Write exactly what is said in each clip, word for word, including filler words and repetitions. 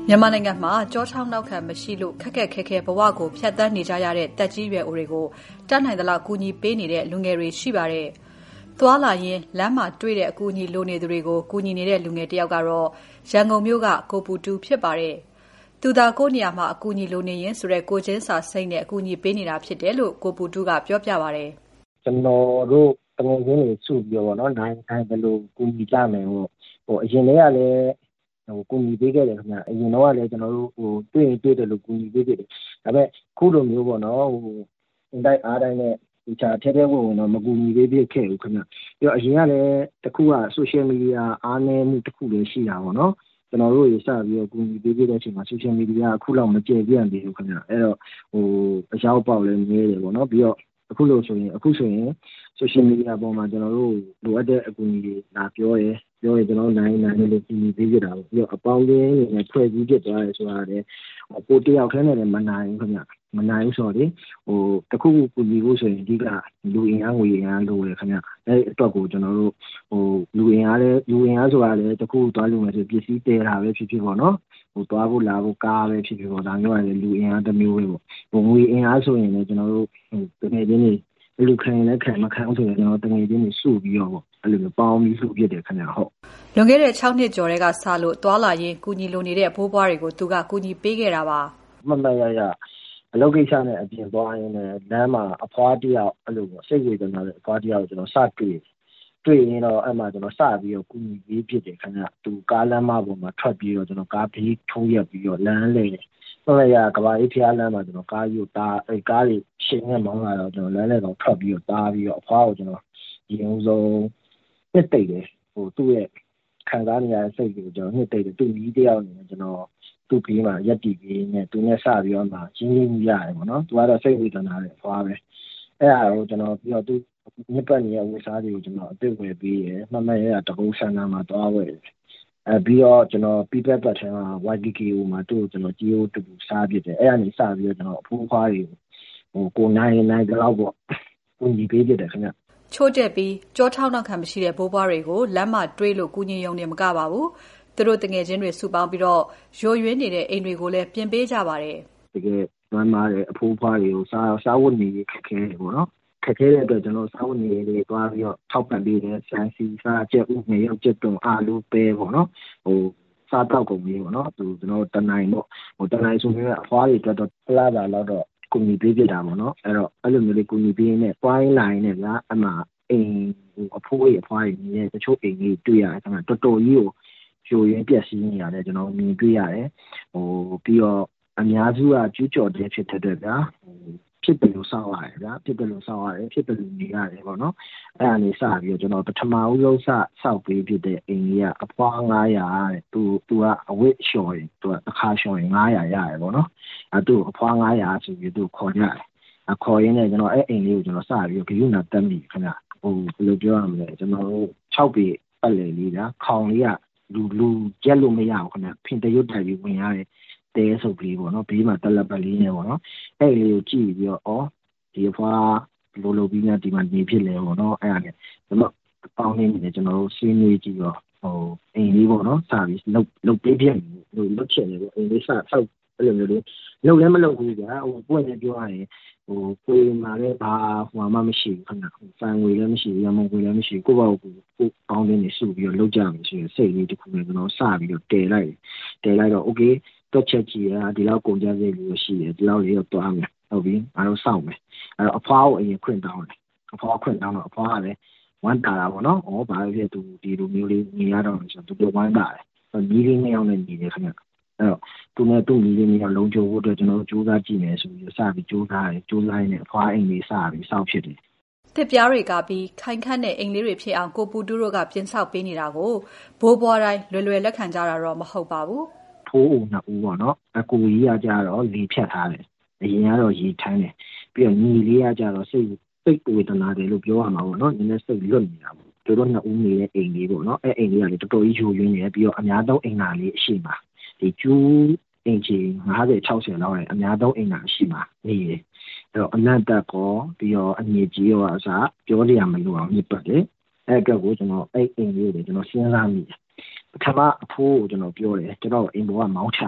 မြန်မာနိုင်ငံမှာကြောချောင်းနောက်ခံမရှိလို့ခက်ခက်ခဲခဲဘဝကိုဖြတ်သန်းနေကြရတဲ့တက်ကြီးရွယ်အိုတွေကိုတတ်နိုင်သလောက်ကူညီပေးနေတဲ့လူငယ်တွေရှိပါတယ်။သွားလာရင်းလမ်းမှာတွေ့တဲ့အကူအညီလိုနေသူတွေကိုကူညီနေတဲ့လူငယ်တယောက်ကတော့ရန်ကုန်မြို့ကကိုပူတူဖြစ်ပါတယ်။သူသာကိုယ့်နေရာမှာအကူအညီလိုနေရင်ဆိုတဲ့ကိုချင်းစာစိတ်နဲ့အကူအညီပေးနေတာဖြစ်တယ်လို့ကိုပူတူကပြောပြပါတယ်။ကျွန်တော်တို့တကယ်ချင်းတွေစုပြီးတော့နော်နိုင်နိုင်ဘယ်လိုကူညီကြမယ်ဟိုဟိုအရင်တည်းကလည်းဟိုကူညီပေးခဲ့တယ်ခင်ဗျအရင်တော့ကလည်းကျွန်တော်တို့ဟိုတွေ့ရင်တွေ့တယ်လို့ကူညီပေးခဲ့တယ်ဒါပေမဲ့ခုလိုမျိုးပေါ့နော်ဟိုအင်တိုက်အားတိုင်းနဲ့ဒီချာထဲထဲဝင်ဝင်တော့မကူညီပေးဖြစ်ခဲ့ဘူးခင်ဗျပြီးတော့အရင်ကလည်းတခုက social media အားနည်းမှုတစ်ခုလည်းရှိတာပေါ့နော်ကျွန်တော်တို့ရေစပြီးတော့ကူညီပေးခဲ့တဲ့အချိန်မှာ social media အခုလောက်မကျေပြန့်သေးဘူးခင်ဗျအဲ့တော့ဟိုအရောက်ပေါက်လည်းနည်းတယ်ပေါ့နော်ပြီးတော့အခုလို့ဆိုရင်အခုဆိုရင် social media ပေါ်မှာကျွန်တော်တို့လိုအပ်တဲ့အကူအညီတွေလာပြောရဲပြောရင်ကျွန်တော်နိုင်နိုင်လို့ကူညီပေးကြတာပေါ့ပြီးတော့အပေါင်းအသင်းတွေနဲ့ဖွဲ့စည်းဖြစ်သွားတယ်ဆိုတာလည်းဟိုတယောက်တည်းနဲ့လည်းမနိုင်ဘူးခင်ဗျမနိုင်ဘူးဆိုတော့လေဟိုတခုခုကူညီဖို့ဆိုရင်အဓိကလူအင်အားငွေအင်အားလိုတယ်ခင်ဗျအဲ့အတွက်ကိုကျွန်တော်တို့ဟိုလူအင်အားလည်းလူအင်အားဆိုတာလည်းတခုသွားလို့မယ်ဆိုပစ္စည်းတဲတာပဲဖြစ်ဖြစ်ပေါ့နော်ဟိုသွားဖို့လာဖို့ကားပဲဖြစ်ဖြစ်ပေါ့ဒါမျိုးကလည်းလူအင်အားတစ်မျိုးပဲပေါ့ဟိုငွေအင်အားဆိုရင်လည်းကျွန်တော်တို့ဟိုတကယ်ချင်းနေလူခံလည်းခံမခံဆိုရင်ကျွန်တော်တကယ်ချင်းနေစုပြီးတော့ပေါ့အဲ့လိုမျိုးပေါင်းပြီးစုပြတယ်ခင်ဗျဟုတ်လွန်ခဲ့တဲ့၆နှစ်ကျော်တည်းကစလို့သွားလာရင်းကူညီလိုနေတဲ့အဖိုးဘွားတွေကိုသူကကူညီပေးခဲ့တာပါမမရရအလုပ်ကိစ္စနဲ့အပြင်သွားရင်းနဲ့လမ်းမှာအဖွားတယောက်အဲ့လိုစိတ်ဝေဒနာနဲ့အဖွားတယောက်ကျွန်တော်စတွေ့တွေ့ရင်တော့အဲ့မှာကျွန်တော်စပြီးတော့ကူညီပေးဖြစ်တယ်ခင်ဗျသူကားလမ်းမပေါ်မှာထွက်ပြီးတော့ကျွန်တော်ကားဘေးထိုးရက်ပြီးတော့လမ်းလေမမရကဘာအေးဖျားလမ်းမှာကျွန်တော်ကားယူတာအဲ့ကားလေးရှင်းနေမောင်းလာတော့ကျွန်တော်လမ်းလေတော့ထွက်ပြီးတော့တားပြီးတော့အဖွားကိုကျွန်တော်ဒီအောင်ဆုံးနှစ်သိမ့်တယ်ဟိုသူ့ရဲ့ခံစားနေရတဲ့စိတ်ကိုကျွန်တော်နှစ်သိမ့်တယ်သူ့ကြီးတယောက်နေကျွန်တော်သူ့ပြီးမှရက်တီပြီးနဲ့သူနဲ့စပြီးတော့မှချင်းချင်းကြီးရတယ်ပေါ့နော်သူကတော့စိတ်ဝေဒနာနဲ့ဖွာပဲအဲ့ဒါကိုကျွန်တော်ပြီးတော့သူညစ်ပတ်နေတဲ့ဝိစားတွေကိုကျွန်တော်အသိဝယ်ပေးရမှတ်မှတ်ရတကုန်းဆန္ဒမှာတွားဝယ်အဲပြီးတော့ကျွန်တော်ပြပတ်ပတ်ထဲမှာ ဝိုင် ကီ ကီ အို မှာသူ့ကိုကျွန်တော်ကြီးအိုတူစားပြတယ်အဲ့ကနေစပြီးတော့ကျွန်တော်အဖိုးဖွားတွေဟိုကိုနိုင်နိုင်တော့ပေါ့ကူညီပေးပြတယ်ခင်ဗျချိုးတက်ပြီးကြောထောက်နောက်ခံမရှိတဲ့ဘိုးဘွားတွေကိုလမ်းမှာတွေးလို့ကူညီရုံနဲ့မကပါဘူးသူတို့တငယ်ချင်းတွေစုပေါင်းပြီးတော့ရိုရွင်းနေတဲ့အိမ်တွေကိုလည်းပြင်ပေးကြပါတယ်တကယ်မှန်ပါတယ်အဖိုးဖွားတွေကိုစားစားဝတ်နေရေးခက်ခဲတယ်ပေါ့နော်ခက်ခဲတဲ့အတွက်ကျွန်တော်စားဝတ်နေရေးတွေတွားပြီးတော့ထောက်ပံ့ပေးတယ်ဆန်စီစားချက်ဥနေရောက်ချက်တုံအာလူပဲပေါ့နော်ဟိုစားတော့ကုန်ပြီပေါ့နော်သူကျွန်တော်တနိုင်ပေါ့ဟိုတနိုင်ဆိုရင်အဖွားတွေအတွက်တော့ဖလားတာတော့တော့ကူညီပေးပြတာပေါ့နော်အဲ့တော့အဲ့လိုမျိုးလေးကူညီပေးနေပွိုင်းလိုင်းနဲ့ဗျာအမှအိမ်ဟိုအဖိုးကြီးအဖွားကြီးနေတချို့အိမ်ကြီးတွေ့ရတယ်ကျွန်တော်တော်တော်ကြီးကိုဖြိုရင်းပြက်စီးနေရတယ်ကျွန်တော်မြင်တွေ့ရတယ်ဟိုပြီးတော့အများစုကကျူးကျော်တဲ့ဖြစ်တဲ့အတွက်ဗျာဖြစ်တယ်လို့စောင့်ရတယ်ဗျာဖြစ်တယ်လို့စောင့်ရတယ်ဖြစ်တယ်လို့နေရတယ်ပေါ့နော်အဲ့ဒါနေစပြီးတော့ကျွန်တော်ပထမဦးဆုံးစစောက်ပေးဖြစ်တဲ့အိမ်ကြီးကအဖွားငါးရာတဲ့သူသူကအဝတ်လျှော်ရင်သူကတစ်ခါလျှော်ရင်ငါးရာရတယ်ပေါ့နော်အဲ့သူအဖွားငါးရာဆိုပြီးသူခေါ်ကြတယ်အခေါ်ရင်းနဲ့ကျွန်တော်အဲ့အိမ်လေးကိုကျွန်တော်စပြီးတော့ဂရုဏာတက်မိခင်ဗျဟိုဘယ်လိုပြောရမလဲကျွန်တော်တို့၆ပေပတ်လည်လေးဗျာခေါင်လေးကလူလူကျက်လို့မရဘူးခင်ဗျဖင်တရွတ်တက်ပြီးဝင်ရတယ်တဲဆုပ်ကလေးပေါ့နော်ဘေးမှာတက်လက်ပတ်လေးနဲ့ပေါ့နော်အဲ့လေးကိုကြည့်ပြီးတော့ဩဒီအဖွားလိုလိုပြီးမှဒီမှာနေဖြစ်လဲပေါ့နော်အဲ့ဒါနဲ့ကျွန်တော်ပေါင်းနေနေကျွန်တော်တို့ဆွေးနွေးကြည့်တော့ဟိုအိမ်လေးပေါ့နော်စပြီးလုတ်လုတ်ပေးပြလို့လုတ်ချင်တယ်ပေါ့အိမ်လေးစဆောက်အဲ့လိုမျိုးလေးလုတ်လည်းမလုတ်ဘူးကြာဟိုပွင့်နေပြောရရင်ဟိုကိုယ်မှာလည်းဘာဟိုမှမရှိဘူးခဏဖန်ငွေလည်းမရှိဘူးရမုံငွေလည်းမရှိဘူးကိုယ့်ဘာကိုကိုယ်ပေါင်းနေနေစုပြီးတော့လုတ်ကြမယ်ဆိုရင်စိတ်လေးတစ်ခုနဲ့ကျွန်တော်စပြီးတော့တည်လိုက်တယ်လိုက်တော့ okay တော့ချက်ကြည့်ရဒီလောက်ကုန်ကြစိတ်လေးရှိတယ်ဒီလောက်လေးတော့တွားမယ်ဟုတ်ပြီအားလုံးစောင့်မယ်အဲ့တော့အဖွားကိုအရင်ခွင့်တောင်းတယ်အဖွားခွင့်တောင်းတော့အဖွားကလည်းဝမ်းတာတာပေါ့နော်ဩဘာဖြစ်သူဒီလိုမျိုးလေးညီရတော့ဆိုသူတို့ဝမ်းတာတယ်ညီလေးနှစ်ယောက်နဲ့ညီတယ်ခင်ဗျအဲ့တော့သူနဲ့သူ့ညီလေးနှစ်ယောက်လုံးချိုးဖို့အတွက်ကျွန်တော်တို့စူးစမ်းကြည့်မယ်ဆိုပြီးစပြီးစူးစမ်းတယ်စူးစမ်းနေအဖွားအိမ်လေးစပြီးစောင့်ဖြစ်တယ်တစ်ပြားတွေကပြီးခိုင်ခန့်တဲ့အိမ်လေးတွေဖြစ်အောင်ကိုပူတူတို့ကပြင်ဆောက်ပေးနေတာကိုဘိုးဘွားတိုင်းလွယ်လွယ်လက်ခံကြတာတော့မဟုတ်ပါဘူးဖိုးဦးနှစ်ဦးပေါ့နော်အကူကြီးကကြတော့လေဖြတ်ထားတယ်အရင်ကတော့ရေထမ်းတယ်ပြီးတော့ညီလေးကကြတော့စိတ်စိတ်ဝေဒနာတယ်လို့ပြောရမှာပေါ့နော်နည်းနည်းစိတ်လွတ်နေတာပေါ့တို့တို့နှစ်ဦးနေတဲ့အိမ်လေးပေါ့နော်အဲ့အိမ်လေးကလေတော်တော်ကြီးယိုယွင်းနေပြီးတော့အများဆုံးအိမ်သာလေးအရှိပါဒီကျူးအိမ်ကြီး၅၀ ၆၀လောက်နဲ့အများဆုံးအိမ်သာအရှိပါနေတယ်အဲ့တော့အနတ်တက်ကောပြီးတော့အငြိကြီးရောအစားပြောရမလို့အောင်မြစ်ပတ်တယ်အဲ့အတွက်ကိုကျွန်တော်အဲ့အိမ်လေးကိုကျွန်တော်စဉ်းစားမိတယ်ပထမအဖိုးကိုကျွန်တော်ပြောတယ်ကျွန်တော်အိမ်ပေါ်ကမောင်းချတယ်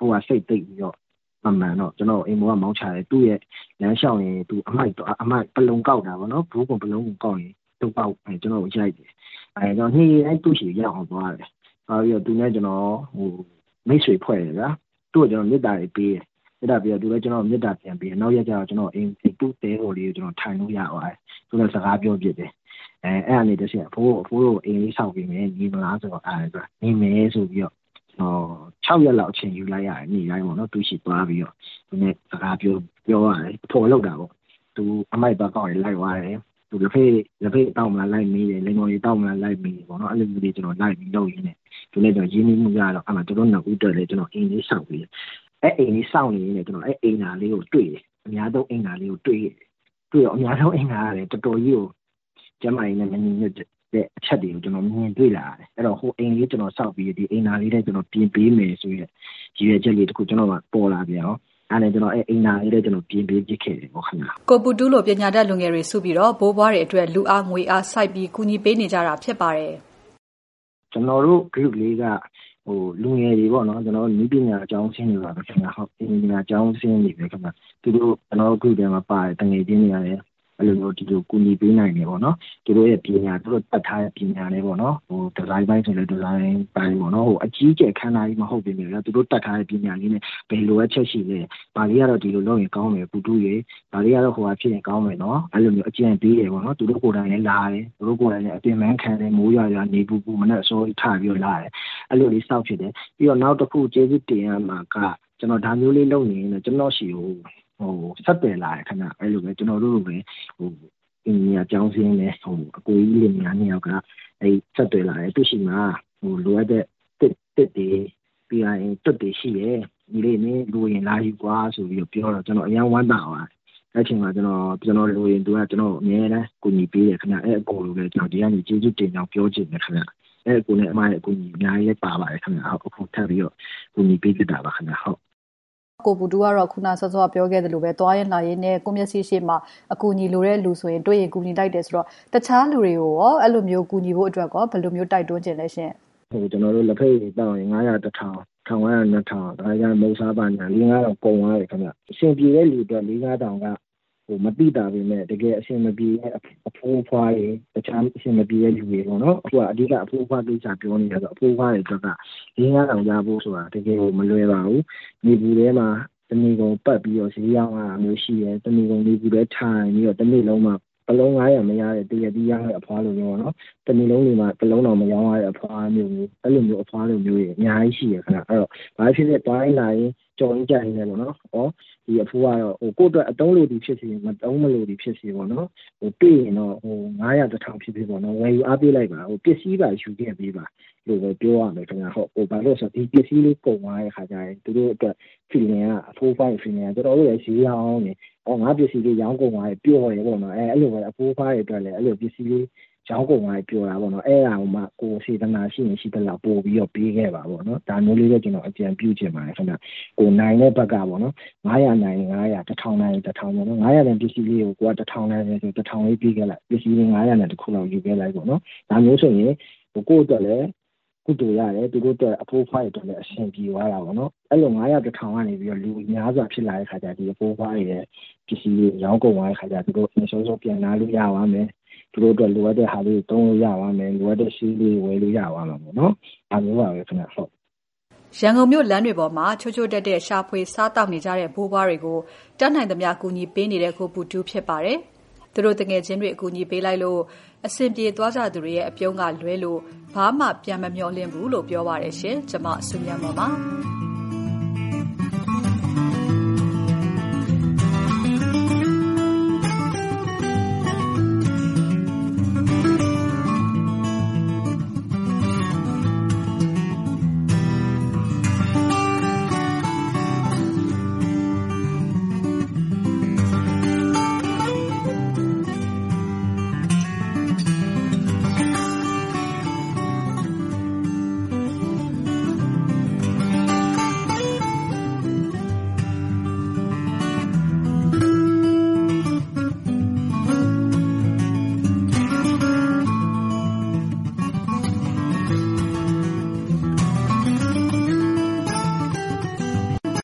ဖိုးကစိတ်သိပ်ပြီးတော့မှန်မှန်တော့ကျွန်တော်အိမ်ပေါ်ကမောင်းချတယ်သူ့ရဲ့လမ်းလျှောက်ရင်သူအမိုက်အမိုက်ပလုံကောက်တာပေါ့နော်ဘူးကပလုံကိုကောက်ရင်သူ့ပေါက်အဲကျွန်တော်ရိုက်တယ်အဲတော့နေ့တိုင်းသူ့ရှိရောက်အောင်သွားတယ်သွားပြီးတော့သူနဲ့ကျွန်တော်ဟိုမိတ်ဆွေဖွဲ့တယ်ဗျာသူ့ကိုကျွန်တော်မေတ္တာတွေပေးတယ်မေတ္တာပေးတော့သူလည်းကျွန်တော်မေတ္တာပြန်ပေးနောက်ရက်ကျတော့ကျွန်တော်အိမ်သူ့တဲဟိုလေးကိုကျွန်တော်ထိုင်လို့ရပါတယ်သူလည်းစကားပြောပြတယ်အဲအဲ့အနေနဲ့ဆက်အဖိုးအဖိုးတို့အိမ်လေးဆောက်ပြီးမယ်ညီမလားဆိုတော့အဲဆိုညီမယ်ဆိုပြီးတော့ဟော၆ရက်လောက်အချိန်ယူလိုက်ရတယ်နေ့တိုင်းပေါ့နော်သူရှိသွားပြီးတော့သူနဲ့စကားပြောပြောရတယ်ဖော်လောက်တာပေါ့သူအမိုက်ပါကောက်ရင်လိုက်သွားတယ်သူလက်ဖေးလက်ဖေးတောက်မလားလိုက်မေးတယ်လိမ်မော်ကြီးတောက်မလားလိုက်မေးပေါ့နော်အဲ့လိုမျိုးတွေကျွန်တော်လိုက်ပြီးလုပ်ရင်းနဲ့သူနဲ့ကျွန်တော်ရင်းနှီးမှုရတော့အဲ့မှာကျွန်တော်နောက်ဦးတက်လေကျွန်တော်အိမ်လေးဆောက်ပြီးအဲ့အိမ်လေးဆောက်နေရင်ကျွန်တော်အဲ့အိမ်သားလေးကိုတွေ့တယ်အများဆုံးအိမ်သားလေးကိုတွေ့တယ်တွေ့တော့အများဆုံးအိမ်သားရတယ်တော်တော်ကြီးကိုကျမကြီးနဲ့မညီညွတ်တဲ့အချက်တွေကိုကျွန်တော်မြင်တွေ့လာတယ်အဲ့တော့ဟိုအိမ်လေးကျွန်တော်ဆောက်ပြီးဒီအိမ်သားလေးနဲ့ကျွန်တော်ပြင်ပေးမယ်ဆိုရရည်ရွယ်ချက်လေးတစ်ခုကျွန်တော်ကပေါ်လာပြန်ရောအဲ့ဒါကျွန်တော်အဲ့အိမ်သားလေးနဲ့ကျွန်တော်ပြင်ပေးပြခဲ့တယ်ပေါ့ခင်ဗျာကိုပူတူးလိုပညာတတ်လူငယ်တွေစုပြီးတော့ဘိုးဘွားတွေအတွက်လူအားငွေအားစိုက်ပြီးကူညီပေးနေကြတာဖြစ်ပါတယ်ကျွန်တော်တို့ group လေးကဟိုလူငယ်တွေပေါ့နော်ကျွန်တော်တို့နည်းပညာအကြောင်းဆင်းနေပါပဲခင်ဗျာဟုတ်ပညာအကြောင်းဆင်းနေပဲခင်ဗျာသူတို့ကျွန်တော်တို့ group ထဲမှာပါတယ်တငယ်ချင်းတွေရတယ်အဲ့လိုမျိုးဒီလိုကူညီပေးနိုင်တယ်ပေါ့နော်သူတို့ရဲ့ပညာသူတို့တတ်ထားတဲ့ပညာလေးပေါ့နော်ဟိုဒီဇိုင်းပိုင်းဆိုလည်းဒီဇိုင်းပိုင်းပေါ့နော်ဟိုအကြီးကျယ်ခန်းသားကြီးမဟုတ်ပြင်လေသူတို့တတ်ထားတဲ့ပညာလေးနဲ့ဘယ်လိုအချက်ရှိလဲဘာလေးကတော့ဒီလိုလုပ်ရင်ကောင်းမယ်ပူတူးရေဘာလေးကတော့ဟိုဟာဖြစ်ရင်ကောင်းမယ်နော်အဲ့လိုမျိုးအကျဉ်းပေးတယ်ပေါ့နော်သူတို့ကိုယ်တိုင်လည်းလာတယ်သူတို့ကိုယ်တိုင်လည်းအပြင်မန်းခံတယ်မိုးရွာရွာနေပူပူမနဲ့အစိုးရထားပြီးတော့လာတယ်အဲ့လိုလေးစောက်ဖြစ်တယ်ပြီးတော့နောက်တစ်ခုကျေးဇူးတင်ရမှာကကျွန်တော်ဒါမျိုးလေးလုပ်နေရင်ကျွန်တော်ရှိဟိုဟိုဆက်တယ်လာတယ်ခင်ဗျအဲ့လိုပဲကျွန်တော်တို့လိုပဲဟိုအင်းကြီးအကြောင်းစင်းနဲ့ဟိုအကိုကြီးလေးများနှစ်ယောက်ကအဲ့ဆက်တယ်လာတယ်သူရှိမှာဟိုလိုအပ်တဲ့တစ်တစ်တွေပြီးရင်တွတ်တွေရှိရဲ့ဒီလေးနဲ့လိုရင်လာယူကွာဆိုပြီးတော့ပြောတော့ကျွန်တော်အရင်ဝမ်းသာသွားအဲ့ချိန်မှာကျွန်တော်ကျွန်တော်လိုရင်သူကကျွန်တော်အများနဲ့ကိုညီပေးတယ်ခင်ဗျအဲ့အကိုလိုလည်းကျွန်တော်ဒီကနေကျေးဇူးတင်ကြောင်းပြောချင်တယ်ခင်ဗျအဲ့အကိုနဲ့အမရဲ့အကိုညီအများကြီးပါပါတယ်ခင်ဗျဟုတ်အခုထပ်ပြီးတော့ကိုညီပေးပြတာပါခင်ဗျဟုတ်ကိုပူတူကတော့ခုနဆော့ဆော့ပြောခဲ့တယ်လို့ပဲသွားရင်လာရင်နဲ့ကိုမျက်စိရှိမှအကူညီလိုတဲ့လူဆိုရင်တွေ့ရင်ကူညီတိုက်တယ်ဆိုတော့တခြားလူတွေကိုရောအဲ့လိုမျိုးကူညီဖို့အတွက်ကောဘယ်လိုမျိုးတိုက်တွန်းခြင်းလဲရှင်ဟိုကျွန်တော်တို့လက်ဖက်ရည်တောင်းရင်ငါးရာတစ်ထောင်ထောင်ဝန်းနှစ်ထောင်ဒါကြမုံစားပါညာလေးငါးထောင်ကုန်သွားတယ်ခင်ဗျအရှင်ပြေတဲ့လူအတွက်လေးငါးထောင်ကဟိုမတိတာပဲနဲ့တကယ်အရှင်မပြေတဲ့အဖိုးဖွားတွေတခြားအရှင်မပြေတဲ့လူတွေပေါ့နော်အခုကအဓိကအဖိုးဖွားကိစ္စပြောနေရဆိုအဖိုးဖွားတွေအတွက်ကလေးငါးထောင်ရဖို့ဆိုတာတကယ်ကိုမလွယ်ပါဘူးမြေဘူးထဲမှာတနေ့ကုန်ပတ်ပြီးတော့ဈေးရောက်တာမျိုးရှိတယ်တနေ့ကုန်လေးဘူးလည်းထိုင်ပြီးတော့တနေ့လုံးမှာပလုံးငါးရာမရတဲ့တရတီးရတဲ့အဖွားလိုမျိုးပေါ့နော်တနေ့လုံးတွေမှာပလုံးတော်မရောင်းရတဲ့အဖွားမျိုးမျိုးအဲ့လိုမျိုးအဖွားလိုမျိုးတွေအများကြီးရှိရခဏအဲ့တော့ဘာဖြစ်ဖြစ်တိုင်းတိုင်းကြော်ရင်းကြိုင်နေတယ်ပေါ့နော်ဩဒီအဖိုးကတော့ဟိုကိုယ့်အတွက်အတုံးလို့ဒီဖြစ်စီမတုံးမလို့ဒီဖြစ်စီပေါ့နော်ဟိုပြီးရင်တော့ဟိုငါးရာတစ်ထောင်ဖြစ်ဖြစ်ပေါ့နော်ဝယ်ယူအားပေးလိုက်ပါဟိုပစ္စည်းပါယူခဲ့ပေးပါလို့ပဲပြောရမယ်ခင်ဗျာဟုတ်ဟိုဘာလို့ဆိုဒီပစ္စည်းလေးကုန်သွားတဲ့ခါကျရင်သူတို့အတွက် feeling ကအဖိုးဖိုင် feeling ကတော်တော်လေးဈေးအောင်နေဩငါပစ္စည်းလေးရောင်းကုန်သွားတယ်ပြောရဲပေါ့နော်အဲအဲ့လိုပဲအဖိုးဖိုင်တွေအတွက်လည်းအဲ့လိုပစ္စည်းလေးရောင်းကုန်သွားတယ်ပြောတာပေါ့နော်အဲ့ဒါဟိုမှကိုစေတနာရှိရင်ရှိတဲ့လောက်ပို့ပြီးတော့ပေးခဲ့ပါပေါ့နော်ဒါမျိုးလေးတော့ကျွန်တော်အကြံပြုချင်ပါတယ်ခင်ဗျာကိုနိုင်တဲ့ဘက်ကပေါ့နော်ငါးရာနိုင်ငါးရာတစ်ထောင်နိုင်တစ်ထောင်ပေါ့နော်ငါးရာတဲ့ပစ္စည်းလေးကိုကိုကတစ်ထောင်နိုင်ဆိုတစ်ထောင်လေးပေးခဲ့လိုက်ပစ္စည်းလေးငါးရာနဲ့တစ်ခုလောက်ယူခဲ့လိုက်ပေါ့နော်ဒါမျိုးဆိုရင်ဟိုကိုယ့်အတွက်လည်းကုတူရတယ်သူတို့အတွက်အဖိုးဖွားတွေအတွက်လည်းအဆင်ပြေသွားတာပေါ့နော်အဲ့လိုငါးရာတစ်ထောင်ကနေပြီးတော့လူများစွာဖြစ်လာတဲ့ခါကျဒီအဖိုးဖွားတွေရဲ့ပစ္စည်းလေးရောင်းကုန်သွားတဲ့ခါကျသူတို့အင်းစိုးစိုးပြန်လာလို့ရပါမယ်သူတို့အတွက်လိုအပ်တဲ့ဟာလေးတုံးလို့ရပါမယ်လိုအပ်တဲ့ရှိလေးဝယ်လို့ရပါမှာပေါ့နော်ဒါမျိုးပါပဲခင်ဗျဟုတ်ရန်ကုန်မြို့လမ်းတွေပေါ်မှာချိုးချိုးတက်တက်ရှာဖွေစားတောက်နေကြတဲ့ဘိုးဘွားတွေကိုတတ်နိုင်သမျှကူညီပေးနေတဲ့ကိုပူတူးဖြစ်ပါတယ်သူတို့တငယ်ချင်းတွေအကူအညီပေးလိုက်လို့အဆင်ပြေသွားကြသူတွေရဲ့အပြုံးကလွဲလို့ဘာမှပြန်မမျှော်လင့်ဘူးလို့ပြောပါတယ်ရှင်ကျွန်မဆုမြတ်မော်ပါ